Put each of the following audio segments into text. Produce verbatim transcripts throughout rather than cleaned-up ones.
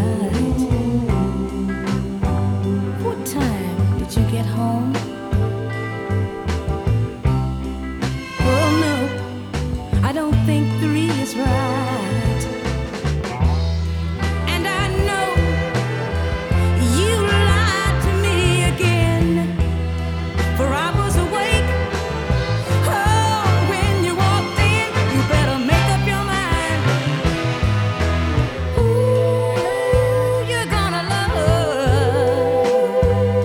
What time did you get home? Well, no, I don't think three is right. And I know you lied to me again, for I was awake. Oh, when you walked in, you better make up your mind. Ooh, you're gonna love.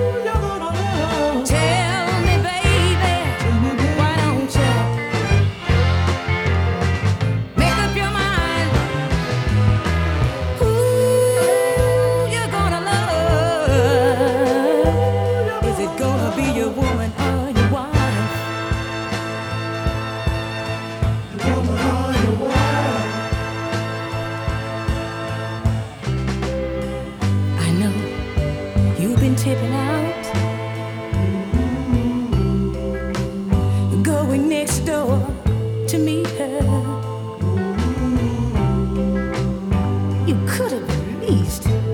Tell me, baby, why don't you make up your mind? Ooh, you're gonna love. Is it gonna be your woman or your wife? I know you've been tipping out, going next door to meet her. You could have at least